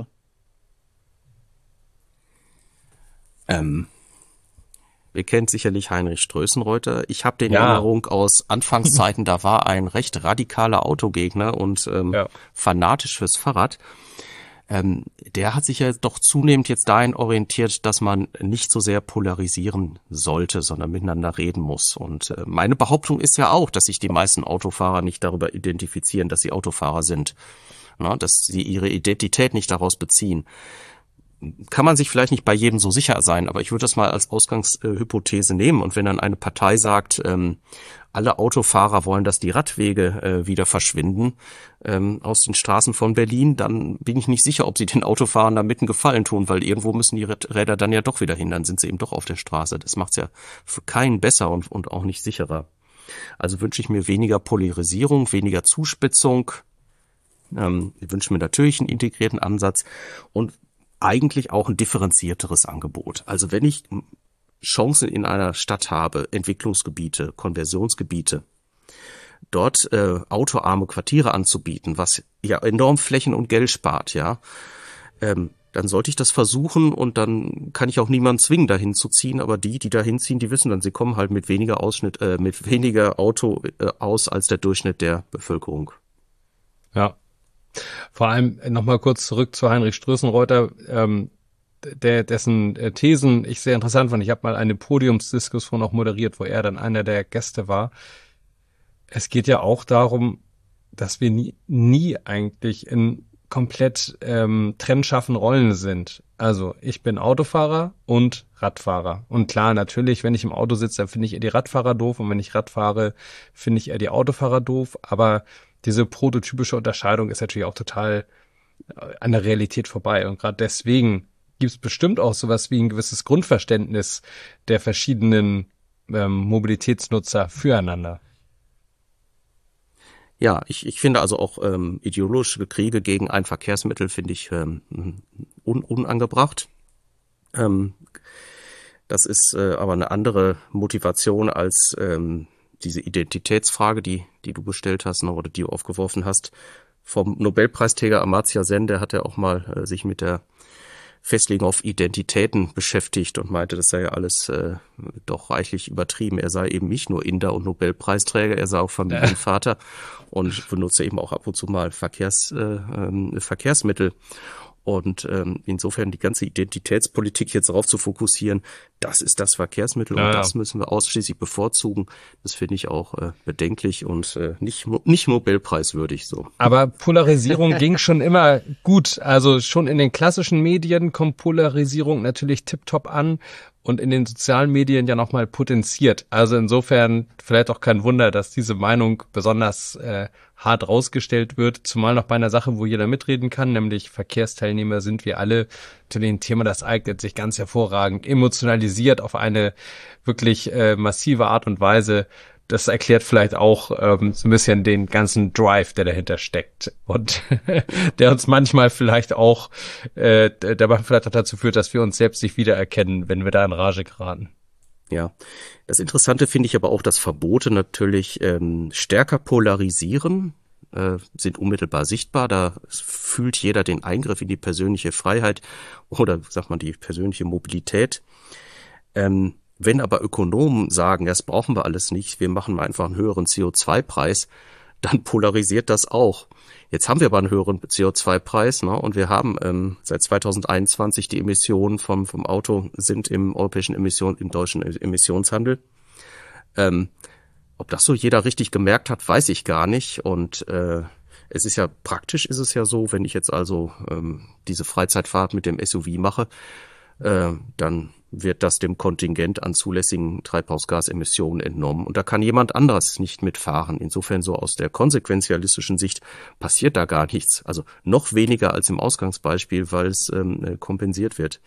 Ihr kennt sicherlich Heinrich Strößenreuter. Ich habe den in Erinnerung aus Anfangszeiten, da war ein recht radikaler Autogegner und fanatisch fürs Fahrrad. Der hat sich ja doch zunehmend jetzt dahin orientiert, dass man nicht so sehr polarisieren sollte, sondern miteinander reden muss. Und meine Behauptung ist ja auch, dass sich die meisten Autofahrer nicht darüber identifizieren, dass sie Autofahrer sind. Dass sie ihre Identität nicht daraus beziehen. Kann man sich vielleicht nicht bei jedem so sicher sein, aber ich würde das mal als Ausgangshypothese nehmen. Und wenn dann eine Partei sagt, alle Autofahrer wollen, dass die Radwege wieder verschwinden aus den Straßen von Berlin, dann bin ich nicht sicher, ob sie den Autofahrern damit einen Gefallen tun, weil irgendwo müssen die Räder dann ja doch wieder hin, dann sind sie eben doch auf der Straße. Das macht's ja für keinen besser und auch nicht sicherer. Also wünsche ich mir weniger Polarisierung, weniger Zuspitzung. Ich wünsche mir natürlich einen integrierten Ansatz und eigentlich auch ein differenzierteres Angebot. Also wenn ich Chancen in einer Stadt habe, Entwicklungsgebiete, Konversionsgebiete, dort autoarme Quartiere anzubieten, was ja enorm Flächen und Geld spart, dann sollte ich das versuchen und dann kann ich auch niemanden zwingen, dahin zu ziehen, aber die dahin ziehen, die wissen dann, sie kommen halt mit weniger Auto aus als der Durchschnitt der Bevölkerung. Ja. Vor allem nochmal kurz zurück zu Heinrich Strößenreuter, dessen Thesen ich sehr interessant fand. Ich habe mal eine Podiumsdiskussion auch moderiert, wo er dann einer der Gäste war. Es geht ja auch darum, dass wir nie eigentlich in komplett trennscharfen Rollen sind. Also ich bin Autofahrer und Radfahrer. Und klar, natürlich, wenn ich im Auto sitze, dann finde ich eher die Radfahrer doof. Und wenn ich Rad fahre, finde ich eher die Autofahrer doof. Aber diese prototypische Unterscheidung ist natürlich auch total an der Realität vorbei. Und gerade deswegen gibt es bestimmt auch sowas wie ein gewisses Grundverständnis der verschiedenen Mobilitätsnutzer füreinander. Ja, ich finde also auch ideologische Kriege gegen ein Verkehrsmittel finde ich unangebracht. Das ist aber eine andere Motivation als diese Identitätsfrage, die du gestellt hast, ne, oder die du aufgeworfen hast. Vom Nobelpreisträger Amartya Sen, der hat ja auch mal sich mit der Festlegung auf Identitäten beschäftigt und meinte, das sei ja alles doch reichlich übertrieben. Er sei eben nicht nur Inder und Nobelpreisträger, er sei auch Familienvater und benutze eben auch ab und zu mal Verkehrsmittel. Und insofern die ganze Identitätspolitik jetzt darauf zu fokussieren, das ist das Verkehrsmittel und das müssen wir ausschließlich bevorzugen, das finde ich auch bedenklich und nicht Nobelpreiswürdig so. Aber Polarisierung ging schon immer gut. Also schon in den klassischen Medien kommt Polarisierung natürlich tipptopp an und in den sozialen Medien ja nochmal potenziert. Also insofern vielleicht auch kein Wunder, dass diese Meinung besonders hart rausgestellt wird, zumal noch bei einer Sache, wo jeder mitreden kann, nämlich Verkehrsteilnehmer sind wir alle. Natürlich ein Thema, das eignet sich ganz hervorragend, emotionalisiert auf eine wirklich massive Art und Weise. Das erklärt vielleicht auch so ein bisschen den ganzen Drive, der dahinter steckt und der uns manchmal vielleicht auch dabei vielleicht auch dazu führt, dass wir uns selbst nicht wiedererkennen, wenn wir da in Rage geraten. Ja, das Interessante finde ich aber auch, dass Verbote natürlich stärker polarisieren, sind unmittelbar sichtbar. Da fühlt jeder den Eingriff in die persönliche Freiheit oder, sagt man, die persönliche Mobilität. Wenn aber Ökonomen sagen, das brauchen wir alles nicht, wir machen mal einfach einen höheren CO2-Preis, dann polarisiert das auch. Jetzt haben wir aber einen höheren CO2-Preis, ne? Und wir haben seit 2021 die Emissionen vom Auto sind im deutschen Emissionshandel. Ob das so jeder richtig gemerkt hat, weiß ich gar nicht. Und es ist ja praktisch, ist es ja so, wenn ich jetzt also diese Freizeitfahrt mit dem SUV mache, dann wird das dem Kontingent an zulässigen Treibhausgasemissionen entnommen. Und da kann jemand anderes nicht mitfahren. Insofern so aus der konsequenzialistischen Sicht passiert da gar nichts. Also noch weniger als im Ausgangsbeispiel, weil es kompensiert wird.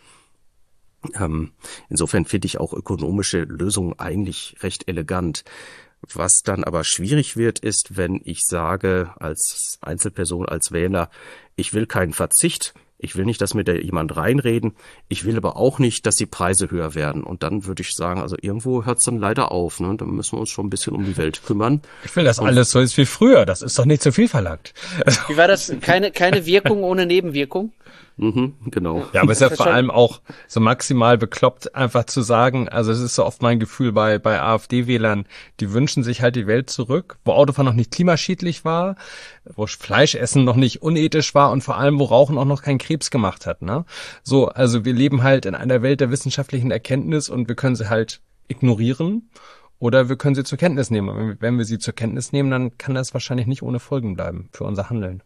Insofern finde ich auch ökonomische Lösungen eigentlich recht elegant. Was dann aber schwierig wird, ist, wenn ich sage als Einzelperson, als Wähler, ich will keinen Verzicht. Ich will nicht, dass mir da jemand reinreden. Ich will aber auch nicht, dass die Preise höher werden. Und dann würde ich sagen, also irgendwo hört es dann leider auf. Ne? Da müssen wir uns schon ein bisschen um die Welt kümmern. Ich will, dass alles so ist wie früher. Das ist doch nicht zu viel verlangt. Wie war das? Keine Wirkung ohne Nebenwirkung? Genau. Ja, aber es ist ja vor allem auch so maximal bekloppt, einfach zu sagen, also es ist so oft mein Gefühl bei AfD-Wählern, die wünschen sich halt die Welt zurück, wo Autofahren noch nicht klimaschädlich war, wo Fleischessen noch nicht unethisch war und vor allem, wo Rauchen auch noch keinen Krebs gemacht hat, ne? So, also wir leben halt in einer Welt der wissenschaftlichen Erkenntnis und wir können sie halt ignorieren oder wir können sie zur Kenntnis nehmen. Und wenn wir sie zur Kenntnis nehmen, dann kann das wahrscheinlich nicht ohne Folgen bleiben für unser Handeln.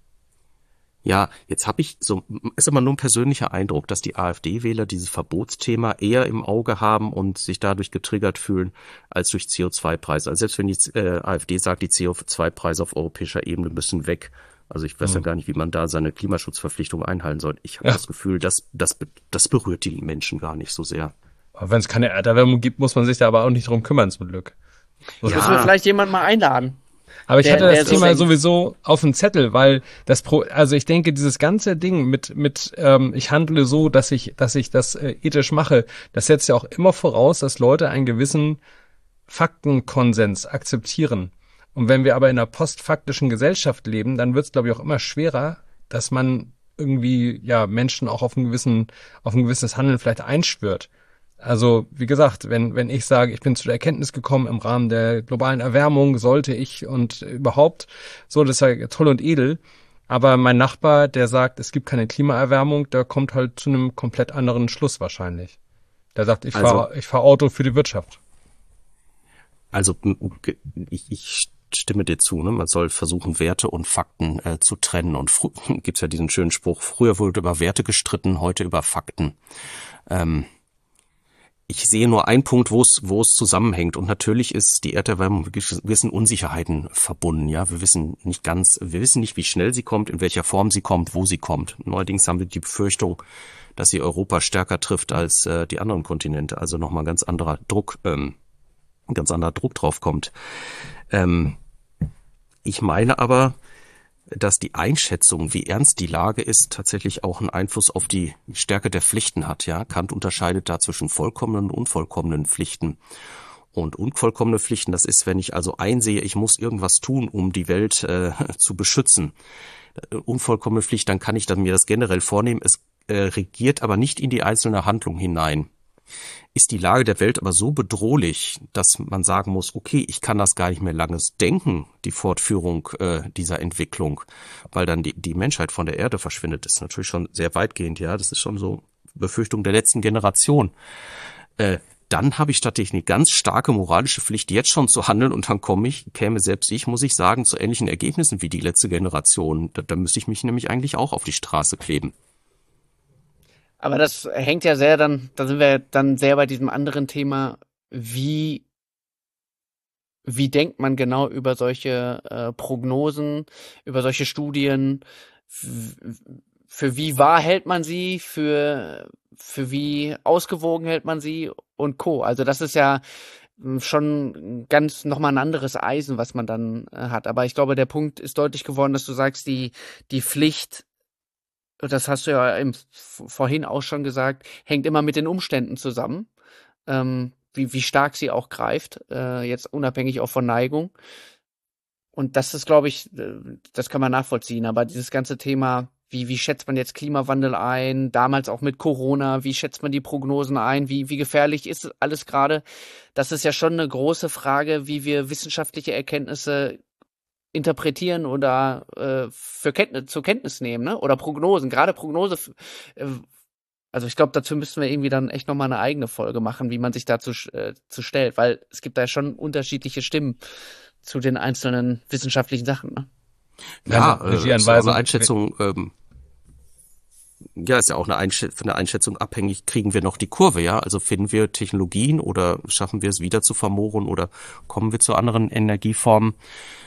Ja, jetzt habe ich ist aber nur ein persönlicher Eindruck, dass die AfD-Wähler dieses Verbotsthema eher im Auge haben und sich dadurch getriggert fühlen als durch CO2-Preise. Also selbst wenn die AfD sagt, die CO2-Preise auf europäischer Ebene müssen weg. Also ich weiß ja gar nicht, wie man da seine Klimaschutzverpflichtung einhalten soll. Ich habe das Gefühl, das berührt die Menschen gar nicht so sehr. Aber wenn es keine Erderwärmung gibt, muss man sich da aber auch nicht drum kümmern, zum Glück. Müssen wir vielleicht jemanden mal einladen. Aber ich hatte das Thema sowieso auf dem Zettel, weil also ich denke, dieses ganze Ding mit ich handle so, dass ich das ethisch mache, das setzt ja auch immer voraus, dass Leute einen gewissen Faktenkonsens akzeptieren. Und wenn wir aber in einer postfaktischen Gesellschaft leben, dann wird es, glaube ich, auch immer schwerer, dass man irgendwie Menschen auch auf ein gewisses Handeln vielleicht einschwört. Also, wie gesagt, wenn ich sage, ich bin zu der Erkenntnis gekommen, im Rahmen der globalen Erwärmung sollte ich und überhaupt, so, das ist ja toll und edel. Aber mein Nachbar, der sagt, es gibt keine Klimaerwärmung, der kommt halt zu einem komplett anderen Schluss wahrscheinlich. Der sagt, ich fahr Auto für die Wirtschaft. Also, ich stimme dir zu, ne? Man soll versuchen, Werte und Fakten zu trennen. Und gibt's ja diesen schönen Spruch, früher wurde über Werte gestritten, heute über Fakten. ich sehe nur einen Punkt, wo es zusammenhängt. Und natürlich ist die Erderwärmung mit gewissen Unsicherheiten verbunden. Ja, wir wissen nicht, wie schnell sie kommt, in welcher Form sie kommt, wo sie kommt. Neuerdings haben wir die Befürchtung, dass sie Europa stärker trifft als die anderen Kontinente. Also nochmal ein ganz anderer Druck drauf kommt. Ich meine aber, dass die Einschätzung, wie ernst die Lage ist, tatsächlich auch einen Einfluss auf die Stärke der Pflichten hat. Ja, Kant unterscheidet da zwischen vollkommenen und unvollkommenen Pflichten. Und unvollkommene Pflichten, das ist, wenn ich also einsehe, ich muss irgendwas tun, um die Welt zu beschützen. Unvollkommene Pflicht, dann kann ich mir das generell vornehmen. Es regiert aber nicht in die einzelne Handlung hinein. Ist die Lage der Welt aber so bedrohlich, dass man sagen muss, okay, ich kann das gar nicht mehr lange denken, die Fortführung dieser Entwicklung, weil dann die Menschheit von der Erde verschwindet. Das ist natürlich schon sehr weitgehend, ja, das ist schon so Befürchtung der letzten Generation. Dann habe ich tatsächlich eine ganz starke moralische Pflicht, jetzt schon zu handeln, und dann käme selbst ich, muss ich sagen, zu ähnlichen Ergebnissen wie die letzte Generation. Da müsste ich mich nämlich eigentlich auch auf die Straße kleben. Aber das hängt ja sehr da sind wir dann sehr bei diesem anderen Thema, wie denkt man genau über solche Prognosen, über solche Studien, für wie wahr hält man sie, für wie ausgewogen hält man sie und Co. Also das ist ja schon ganz nochmal ein anderes Eisen, was man dann hat. Aber ich glaube, der Punkt ist deutlich geworden, dass du sagst, die Pflicht, das hast du ja vorhin auch schon gesagt, hängt immer mit den Umständen zusammen, wie stark sie auch greift, jetzt unabhängig auch von Neigung. Und das ist, glaube ich, das kann man nachvollziehen. Aber dieses ganze Thema, wie schätzt man jetzt Klimawandel ein, damals auch mit Corona, wie schätzt man die Prognosen ein, wie gefährlich ist alles gerade? Das ist ja schon eine große Frage, wie wir wissenschaftliche Erkenntnisse interpretieren oder zur Kenntnis nehmen, ne? Oder Prognosen, gerade Prognose. Also ich glaube, dazu müssten wir irgendwie dann echt nochmal eine eigene Folge machen, wie man sich dazu stellt, weil es gibt da ja schon unterschiedliche Stimmen zu den einzelnen wissenschaftlichen Sachen. Ne? Ja, ist ja eine Einschätzung. Ist ja auch von der Einschätzung abhängig, kriegen wir noch die Kurve, ja? Also finden wir Technologien oder schaffen wir es wieder zu vermoren oder kommen wir zu anderen Energieformen?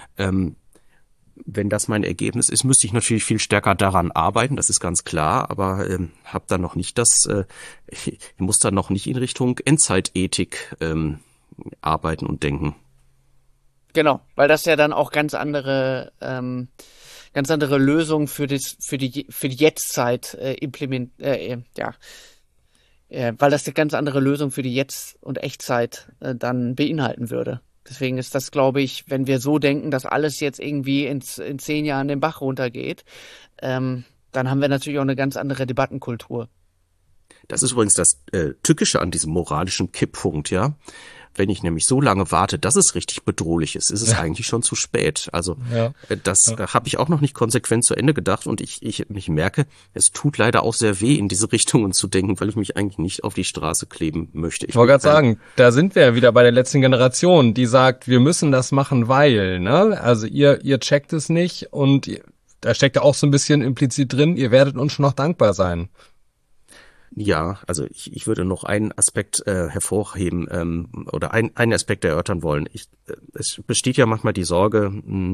Wenn das mein Ergebnis ist, müsste ich natürlich viel stärker daran arbeiten, das ist ganz klar, aber habe dann noch nicht ich muss dann noch nicht in Richtung Endzeitethik arbeiten und denken. Genau, weil das ja dann auch ganz andere Lösungen für die Jetztzeit weil das eine ganz andere Lösung für die Jetzt- und Echtzeit dann beinhalten würde. Deswegen ist das, glaube ich, wenn wir so denken, dass alles jetzt irgendwie in 10 Jahren den Bach runtergeht, dann haben wir natürlich auch eine ganz andere Debattenkultur. Das ist übrigens das Tückische an diesem moralischen Kipppunkt, ja. Wenn ich nämlich so lange warte, dass es richtig bedrohlich ist, ist es eigentlich schon zu spät. Also das habe ich auch noch nicht konsequent zu Ende gedacht, und ich merke, es tut leider auch sehr weh, in diese Richtungen zu denken, weil ich mich eigentlich nicht auf die Straße kleben möchte. Ich wollte gerade sagen, da sind wir ja wieder bei der letzten Generation, die sagt, wir müssen das machen, weil, ne? Also ihr checkt es nicht, und da steckt ja auch so ein bisschen implizit drin, ihr werdet uns schon noch dankbar sein. Also ich würde noch einen Aspekt hervorheben oder einen Aspekt erörtern wollen. Es besteht ja manchmal die Sorge,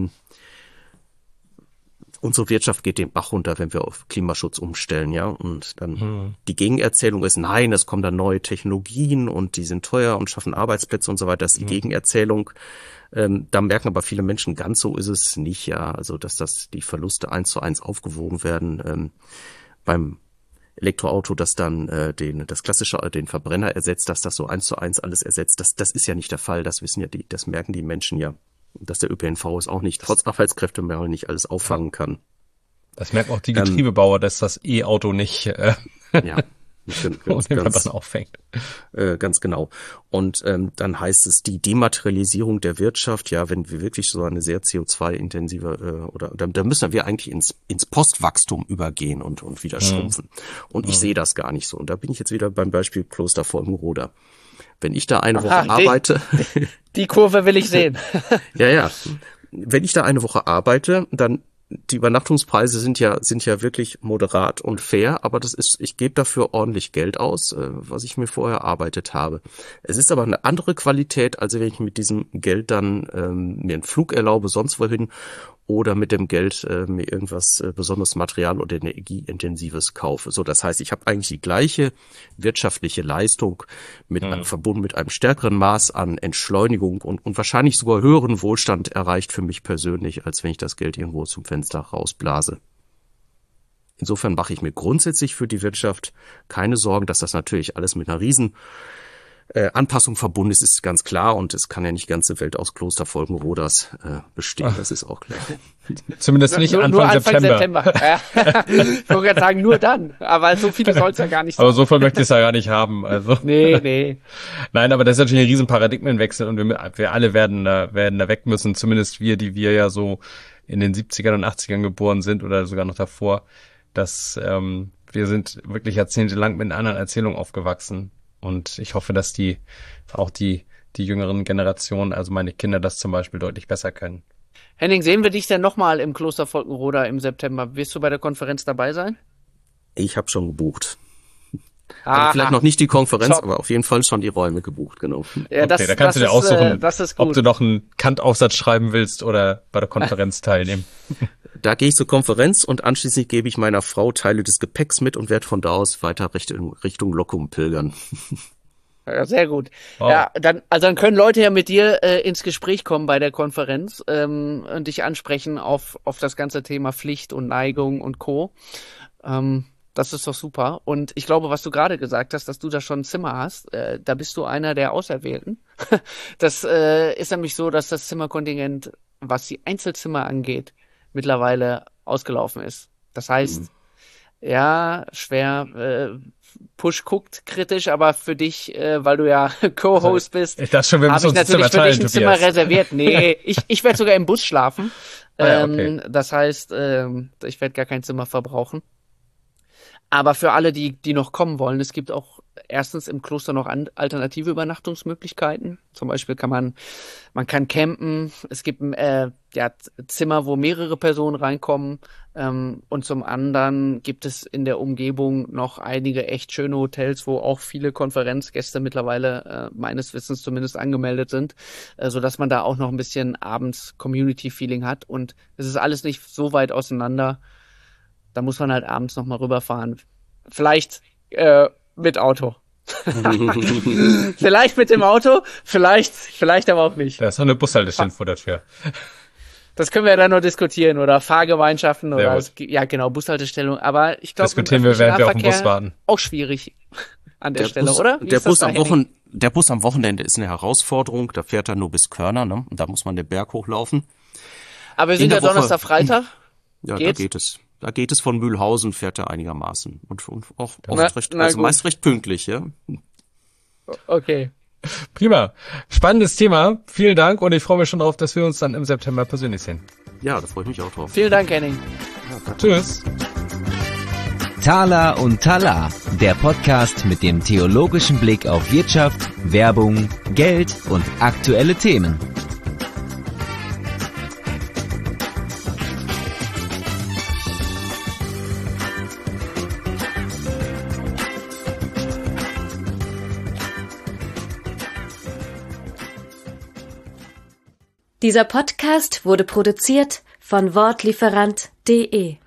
unsere Wirtschaft geht den Bach runter, wenn wir auf Klimaschutz umstellen, ja. Und dann die Gegenerzählung ist, nein, es kommen dann neue Technologien und die sind teuer und schaffen Arbeitsplätze und so weiter. Das ist die Gegenerzählung. Da merken aber viele Menschen, ganz so ist es nicht, ja. Also dass die Verluste 1:1 aufgewogen werden beim Elektroauto, das dann den Verbrenner ersetzt, dass das so 1:1 alles ersetzt, das ist ja nicht der Fall. Das wissen ja das merken die Menschen ja, dass der ÖPNV es auch nicht, trotz Arbeitskräftemangel, nicht alles auffangen kann. Das merken auch die Getriebebauer, dass das E-Auto nicht ganz auffängt. Ganz genau. Und dann heißt es, die Dematerialisierung der Wirtschaft, ja, wenn wir wirklich so eine sehr CO2-intensive da müssen wir eigentlich ins Postwachstum übergehen und wieder schrumpfen. Und ich sehe das gar nicht so. Und da bin ich jetzt wieder beim Beispiel Kloster Volkenroda. Wenn ich da eine Woche arbeite. Die Kurve will ich sehen. Ja. Wenn ich da eine Woche arbeite, dann die Übernachtungspreise sind ja wirklich moderat und fair, aber ich gebe dafür ordentlich Geld aus, was ich mir vorher erarbeitet habe. Es ist aber eine andere Qualität, als wenn ich mit diesem Geld dann mir einen Flug erlaube, sonst wohin, oder mit dem Geld mir irgendwas besonderes Material oder energieintensives kaufe. So, das heißt, ich habe eigentlich die gleiche wirtschaftliche Leistung verbunden mit einem stärkeren Maß an Entschleunigung und wahrscheinlich sogar höheren Wohlstand erreicht für mich persönlich, als wenn ich das Geld irgendwo zum Fenster rausblase. Insofern mache ich mir grundsätzlich für die Wirtschaft keine Sorgen, dass das natürlich alles mit einer riesen Anpassung verbunden ist ganz klar, und es kann ja nicht die ganze Welt aus Klosterfolgenroders bestehen, das ist auch klar. Zumindest nicht nur Anfang September. Ja. Ich wollte gerade sagen, nur dann, aber so viele soll es ja gar nicht sein. Aber so viel möchte ich es ja gar nicht haben. Also. Nee. Nein, aber das ist natürlich ein riesen Paradigmenwechsel, und wir alle werden da weg müssen, zumindest die wir ja so in den 70ern und 80ern geboren sind oder sogar noch davor, dass wir sind wirklich jahrzehntelang mit einer anderen Erzählung aufgewachsen. Und ich hoffe, dass die jüngeren Generationen, also meine Kinder, das zum Beispiel deutlich besser können. Henning, sehen wir dich denn nochmal im Kloster Volkenroda im September? Wirst du bei der Konferenz dabei sein? Ich habe schon gebucht. Also vielleicht noch nicht die Konferenz, aber auf jeden Fall schon die Räume gebucht, genau. Ja, okay, da kannst du dir aussuchen, das gut. Ob du noch einen Kant-Aufsatz schreiben willst oder bei der Konferenz teilnehmen. Da gehe ich zur Konferenz und anschließend gebe ich meiner Frau Teile des Gepäcks mit und werde von da aus weiter Richtung Locum pilgern. Ja, sehr gut. Wow. Ja, dann können Leute ja mit dir ins Gespräch kommen bei der Konferenz und dich ansprechen auf das ganze Thema Pflicht und Neigung und Co. Das ist doch super. Und ich glaube, was du gerade gesagt hast, dass du da schon ein Zimmer hast, da bist du einer der Auserwählten. Das ist nämlich so, dass das Zimmerkontingent, was die Einzelzimmer angeht, mittlerweile ausgelaufen ist. Das heißt, ja, schwer, Push guckt kritisch, aber für dich, weil du ja Co-Host bist, ich dachte schon, wir müssen uns natürlich für dich ein Zimmer reserviert. Nee, ich werde sogar im Bus schlafen. Okay. Das heißt, ich werde gar kein Zimmer verbrauchen. Aber für alle, die noch kommen wollen, es gibt auch erstens im Kloster noch alternative Übernachtungsmöglichkeiten. Zum Beispiel man kann campen. Es gibt Zimmer, wo mehrere Personen reinkommen. Und zum anderen gibt es in der Umgebung noch einige echt schöne Hotels, wo auch viele Konferenzgäste mittlerweile meines Wissens zumindest angemeldet sind, sodass man da auch noch ein bisschen abends Community-Feeling hat. Und es ist alles nicht so weit auseinander. Da muss man halt abends noch mal rüberfahren. Vielleicht mit Auto. Vielleicht mit dem Auto, vielleicht aber auch nicht. Da ist noch eine Bushaltestelle vor der Tür. Das können wir ja dann noch diskutieren, oder Fahrgemeinschaften oder ja genau, Bushaltestellung. Aber ich glaube, diskutieren wir, während wir auf den Bus warten. Auch schwierig an der Stelle, oder? Der Bus am Wochenende ist eine Herausforderung. Da fährt er nur bis Körner, ne? Und da muss man den Berg hochlaufen. Aber wir sind ja Donnerstag, Freitag. Ja, geht's? Da geht es. Da geht es von Mühlhausen, fährt er einigermaßen. Und auch meist recht pünktlich, ja. Okay. Prima. Spannendes Thema. Vielen Dank, und ich freue mich schon darauf, dass wir uns dann im September persönlich sehen. Ja, da freue ich mich auch drauf. Vielen Dank, Henning. Ja, tschüss. Tala und Tala, der Podcast mit dem theologischen Blick auf Wirtschaft, Werbung, Geld und aktuelle Themen. Dieser Podcast wurde produziert von Wortlieferant.de